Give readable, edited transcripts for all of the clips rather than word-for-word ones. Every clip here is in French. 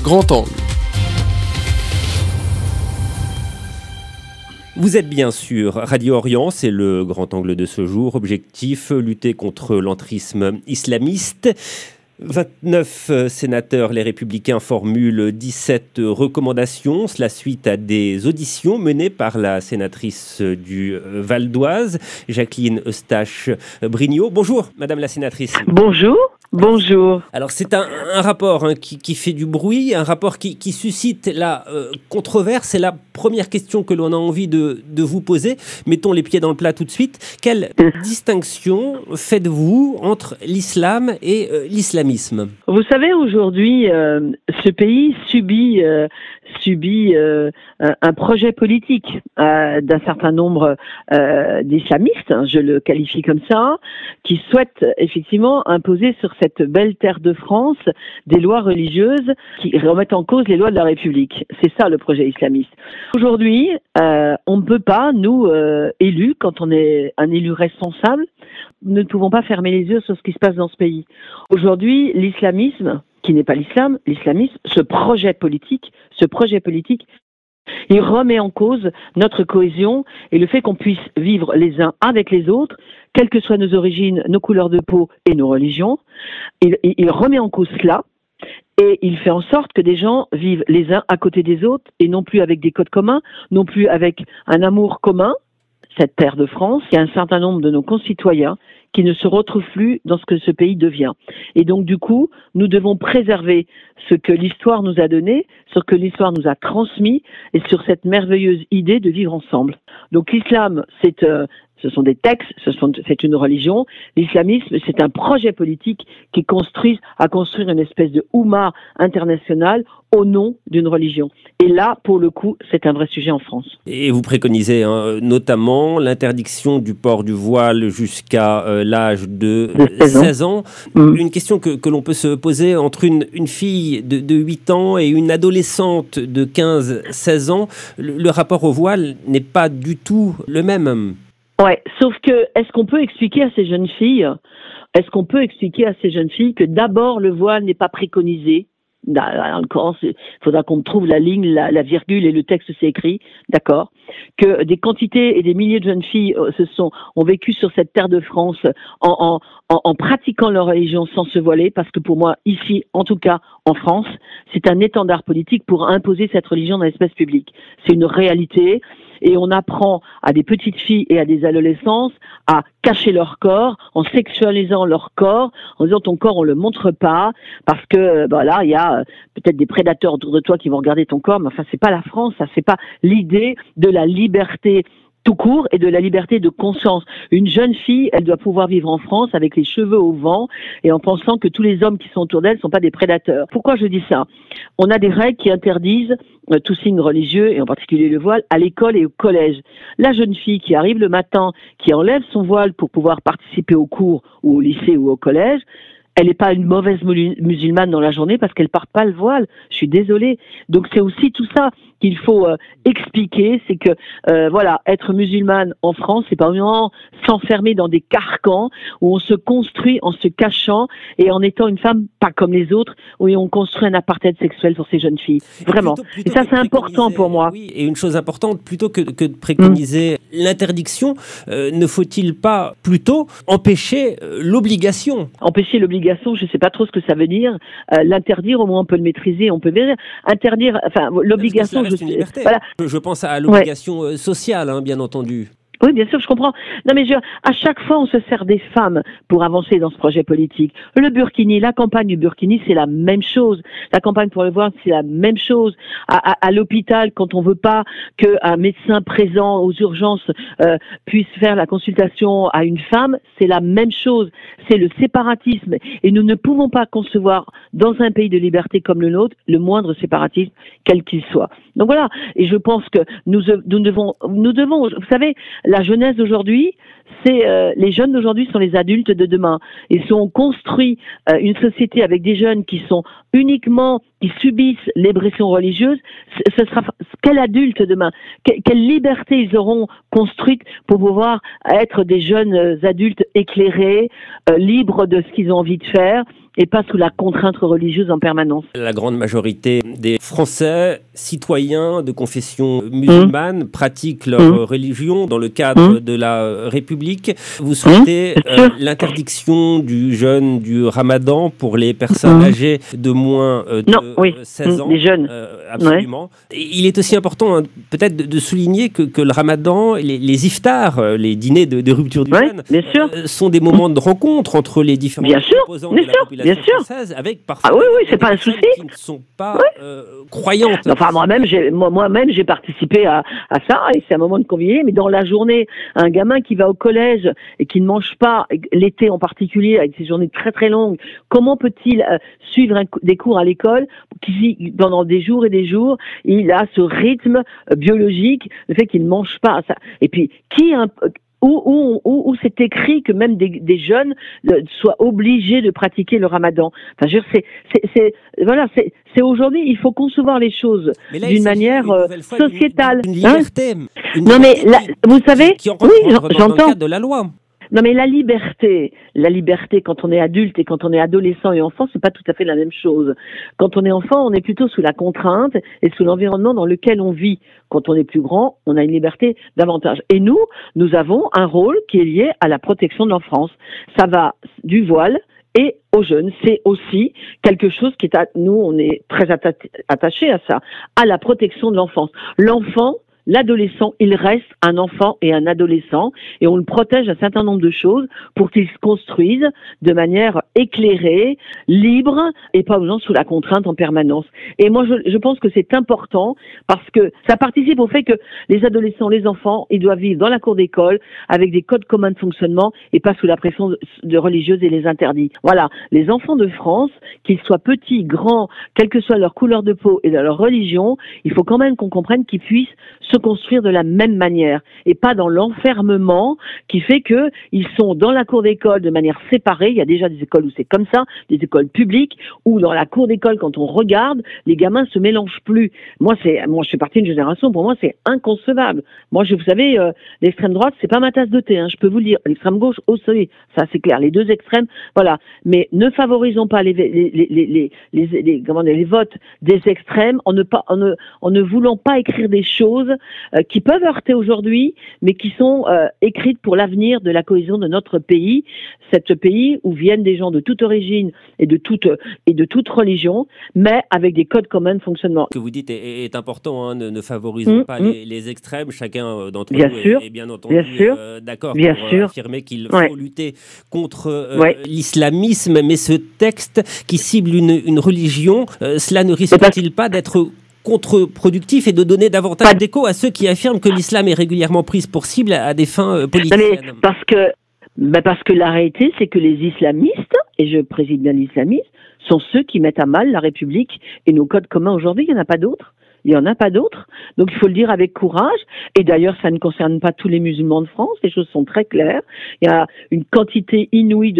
Grand Angle. Vous êtes bien sûr Radio Orient, c'est le grand angle de ce jour. Objectif, lutter contre l'entrisme islamiste. 29 sénateurs, les Républicains, formulent 17 recommandations. Cela suite à des auditions menées par la sénatrice du Val d'Oise, Jacqueline Eustache-Brignot. Bonjour, Madame la sénatrice. Bonjour. Bonjour. Alors c'est un rapport qui fait du bruit, un rapport qui suscite la controverse. C'est la première question que l'on a envie de vous poser. Mettons les pieds dans le plat tout de suite. Quelle distinction faites-vous entre l'islam et l'islamisme ? Vous savez, aujourd'hui, ce pays subit un projet politique d'un certain nombre d'islamistes, je le qualifie comme ça, qui souhaitent effectivement imposer sur cette belle terre de France des lois religieuses qui remettent en cause les lois de la République. C'est ça le projet islamiste. Aujourd'hui, on ne peut pas, nous, élus, quand on est un élu responsable, nous ne pouvons pas fermer les yeux sur ce qui se passe dans ce pays. Aujourd'hui, l'islamisme, qui n'est pas l'islam, l'islamisme, ce projet politique, il remet en cause notre cohésion et le fait qu'on puisse vivre les uns avec les autres, quelles que soient nos origines, nos couleurs de peau et nos religions. Il remet en cause cela et il fait en sorte que des gens vivent les uns à côté des autres et non plus avec des codes communs, non plus avec un amour commun. Cette terre de France, il y a un certain nombre de nos concitoyens qui ne se retrouvent plus dans ce que ce pays devient. Et donc, du coup, nous devons préserver ce que l'histoire nous a donné, ce que l'histoire nous a transmis, et sur cette merveilleuse idée de vivre ensemble. Donc, l'islam, ce sont des textes, c'est une religion. L'islamisme, c'est un projet politique qui a construire une espèce de Oumma internationale au nom d'une religion. Et là, pour le coup, c'est un vrai sujet en France. Et vous préconisez notamment l'interdiction du port du voile jusqu'à l'âge de 16 ans. Une question que l'on peut se poser entre une fille de 8 ans et une adolescente de 15-16 ans, le rapport au voile n'est pas du tout le même. Ouais, sauf que, est-ce qu'on peut expliquer à ces jeunes filles que d'abord le voile n'est pas préconisé? Dans le Coran, il faudra qu'on trouve la ligne, la virgule et le texte c'est écrit, d'accord. Que des quantités et des milliers de jeunes filles ont vécu sur cette terre de France en pratiquant leur religion sans se voiler, parce que pour moi, ici, en tout cas en France, c'est un étendard politique pour imposer cette religion dans l'espace public. C'est une réalité. Et on apprend à des petites filles et à des adolescents à cacher leur corps, en sexualisant leur corps, en disant ton corps on le montre pas, parce que là il y a peut-être des prédateurs autour de toi qui vont regarder ton corps, mais enfin c'est pas la France, ça c'est pas l'idée de la liberté tout court et de la liberté de conscience. Une jeune fille, elle doit pouvoir vivre en France avec les cheveux au vent et en pensant que tous les hommes qui sont autour d'elle ne sont pas des prédateurs. Pourquoi je dis ça ? On a des règles qui interdisent tout signe religieux, et en particulier le voile, à l'école et au collège. La jeune fille qui arrive le matin, qui enlève son voile pour pouvoir participer au cours ou au lycée ou au collège, elle n'est pas une mauvaise musulmane dans la journée parce qu'elle porte pas le voile. Je suis désolée. Donc c'est aussi tout ça qu'il faut expliquer, c'est que être musulmane en France, c'est pas vraiment s'enfermer dans des carcans où on se construit en se cachant et en étant une femme pas comme les autres, où on construit un apartheid sexuel sur ces jeunes filles. Vraiment. Et ça, c'est important pour moi. Oui, et une chose importante, plutôt que de préconiser l'interdiction, ne faut-il pas plutôt empêcher l'obligation ? Empêcher l'obligation, je sais pas trop ce que ça veut dire. L'interdire, au moins on peut le maîtriser, on peut interdire, enfin l'obligation. Voilà. Je pense à l'obligation sociale, bien entendu. Oui, bien sûr, je comprends. Non, mais à chaque fois, on se sert des femmes pour avancer dans ce projet politique. Le burkini, la campagne du burkini, c'est la même chose. La campagne pour le voile, c'est la même chose. À l'hôpital, quand on veut pas qu'un médecin présent aux urgences puisse faire la consultation à une femme, c'est la même chose. C'est le séparatisme. Et nous ne pouvons pas concevoir, dans un pays de liberté comme le nôtre, le moindre séparatisme, quel qu'il soit. Donc voilà. Et je pense que nous devons, vous savez, la jeunesse d'aujourd'hui, les jeunes d'aujourd'hui sont les adultes de demain. Ils ont construit une société avec des jeunes qui subissent les pressions religieuses. Ce sera quel adulte demain ? Quelle liberté ils auront construite pour pouvoir être des jeunes adultes éclairés, libres de ce qu'ils ont envie de faire et pas sous la contrainte religieuse en permanence. La grande majorité des Français, citoyens de confession musulmane, pratiquent leur religion dans le cadre de la République. Vous souhaitez l'interdiction du jeûne du Ramadan pour les personnes âgées de moins de 16 ans. Les jeunes. Absolument. Ouais. Il est aussi important peut-être de souligner que le Ramadan, les iftars, les dîners de rupture du jeûne, sont des moments de rencontre entre les différents composants de la population française, avec parfois c'est pas un souci. Qui ne sont pas croyantes. Enfin, moi-même, j'ai participé à ça, et c'est un moment de convivialité, mais dans la journée, un gamin qui va au collège et qui ne mange pas, l'été en particulier, avec ces journées très très longues, comment peut-il suivre des cours à l'école qui, pendant des jours et des jours, il a ce rythme biologique, le fait qu'il ne mange pas ça. Et puis, où c'est écrit que même des jeunes soient obligés de pratiquer le Ramadan. Enfin, je veux dire, c'est aujourd'hui, il faut concevoir les choses d'une manière sociétale. Une liberté. Non, mais vous savez, j'entends. Dans le cadre de la loi. Non, mais la liberté, quand on est adulte et quand on est adolescent et enfant, c'est pas tout à fait la même chose. Quand on est enfant, on est plutôt sous la contrainte et sous l'environnement dans lequel on vit. Quand on est plus grand, on a une liberté davantage. Et nous avons un rôle qui est lié à la protection de l'enfance. Ça va du voile et aux jeunes. C'est aussi quelque chose qui nous, on est très attachés à ça, à la protection de l'enfance. L'adolescent, il reste un enfant et un adolescent, et on le protège d'un certain nombre de choses pour qu'il se construise de manière éclairée, libre, et pas sous la contrainte en permanence. Et moi, je pense que c'est important parce que ça participe au fait que les adolescents, les enfants, ils doivent vivre dans la cour d'école avec des codes communs de fonctionnement et pas sous la pression de religieuse et les interdits. Voilà, les enfants de France, qu'ils soient petits, grands, quelle que soit leur couleur de peau et leur religion, il faut quand même qu'on comprenne qu'ils puissent se construire de la même manière et pas dans l'enfermement qui fait que ils sont dans la cour d'école de manière séparée. Il y a déjà des écoles où c'est comme ça, des écoles publiques où dans la cour d'école, quand on regarde, les gamins se mélangent plus. Moi, je fais partie d'une génération, pour moi, c'est inconcevable. Moi, vous savez, l'extrême droite, c'est pas ma tasse de thé, hein, je peux vous le dire. L'extrême gauche, aussi, ça c'est clair. Les deux extrêmes, voilà. Mais ne favorisons pas les votes des extrêmes en ne voulant pas écrire des choses qui peuvent heurter aujourd'hui, mais qui sont écrites pour l'avenir de la cohésion de notre pays, cet pays où viennent des gens de toute origine et de toute religion, mais avec des codes communs de fonctionnement. Ce que vous dites est important, hein, ne favorisons pas les extrêmes. Chacun d'entre nous est bien entendu d'accord pour affirmer qu'il faut lutter contre l'islamisme, mais ce texte qui cible une religion, cela ne risque-t-il pas d'être contre-productif et de donner davantage d'écho à ceux qui affirment que l'islam est régulièrement pris pour cible à des fins politiciennes? Parce que la réalité, c'est que les islamistes, et je préside bien l'islamisme, sont ceux qui mettent à mal la République et nos codes communs aujourd'hui. Il n'y en a pas d'autres. Il n'y en a pas d'autres. Donc il faut le dire avec courage. Et d'ailleurs, ça ne concerne pas tous les musulmans de France. Les choses sont très claires. Il y a une quantité inouïe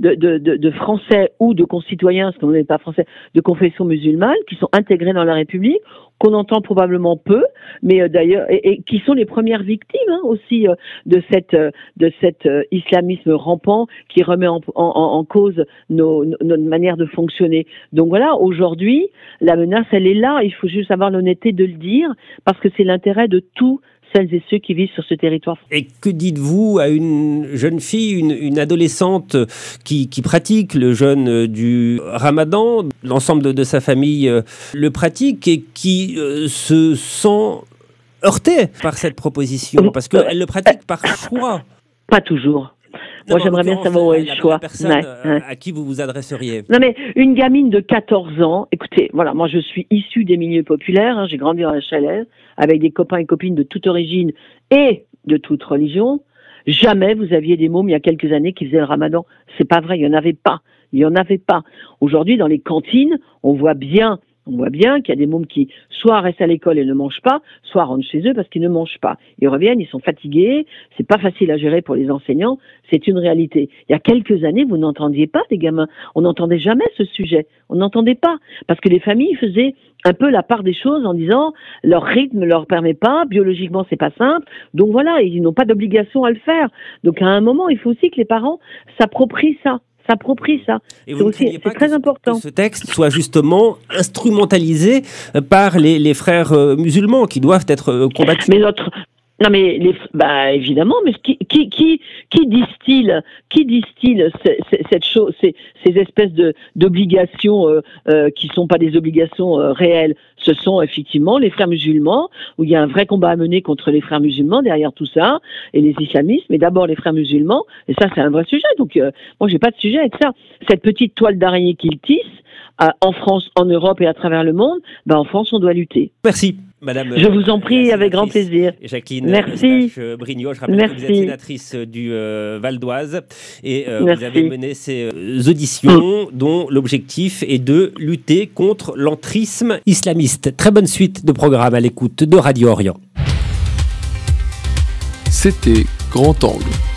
de Français ou de concitoyens, parce qu'on n'est pas français, de confession musulmane, qui sont intégrés dans la République, qu'on entend probablement peu, mais d'ailleurs, et qui sont les premières victimes aussi de cet islamisme rampant qui remet en cause notre manière de fonctionner. Donc voilà, aujourd'hui, la menace, elle est là. Il faut juste avoir l'honnêteté de le dire, parce que c'est l'intérêt de tous celles et ceux qui vivent sur ce territoire. Et que dites-vous à une jeune fille, une adolescente qui pratique le jeûne du Ramadan, l'ensemble de sa famille le pratique et qui se sent heurtée par cette proposition, parce qu'elle le pratique par choix? Pas toujours. Moi, j'aimerais bien savoir où est le choix. À qui vous vous adresseriez? Non, mais une gamine de 14 ans, écoutez, voilà, moi je suis issue des milieux populaires, hein, j'ai grandi dans la Chalaise, avec des copains et copines de toute origine et de toute religion. Jamais vous aviez des mômes il y a quelques années qui faisaient le Ramadan. C'est pas vrai, il y en avait pas. Aujourd'hui, dans les cantines, on voit bien qu'il y a des mômes qui soit restent à l'école et ne mangent pas, soit rentrent chez eux parce qu'ils ne mangent pas. Ils reviennent, ils sont fatigués, c'est pas facile à gérer pour les enseignants, c'est une réalité. Il y a quelques années, vous n'entendiez pas des gamins, on n'entendait jamais ce sujet, on n'entendait pas, parce que les familles faisaient un peu la part des choses en disant leur rythme ne leur permet pas, biologiquement c'est pas simple, donc voilà, ils n'ont pas d'obligation à le faire. Donc à un moment, il faut aussi que les parents s'approprient ça. s'approprie ça. Et vous ne craignez pas c'est très important. Que ce texte soit justement instrumentalisé par les frères musulmans qui doivent être combattus? Non mais évidemment, mais qui distille cette chose, ces espèces d'obligations qui sont pas des obligations réelles. Ce sont effectivement les frères musulmans, où il y a un vrai combat à mener contre les frères musulmans derrière tout ça, et les islamistes, mais d'abord les frères musulmans, et ça c'est un vrai sujet. Donc moi j'ai pas de sujet avec ça. Cette petite toile d'araignée qu'ils tissent en France, en Europe et à travers le monde, en France on doit lutter. Merci. Madame, je vous en prie, avec grand plaisir. Jacqueline Eustache-Brignot, je rappelle que vous êtes sénatrice du Val d'Oise et vous avez mené ces auditions dont l'objectif est de lutter contre l'entrisme islamiste. Très bonne suite de programme à l'écoute de Radio Orient. C'était Grand Angle.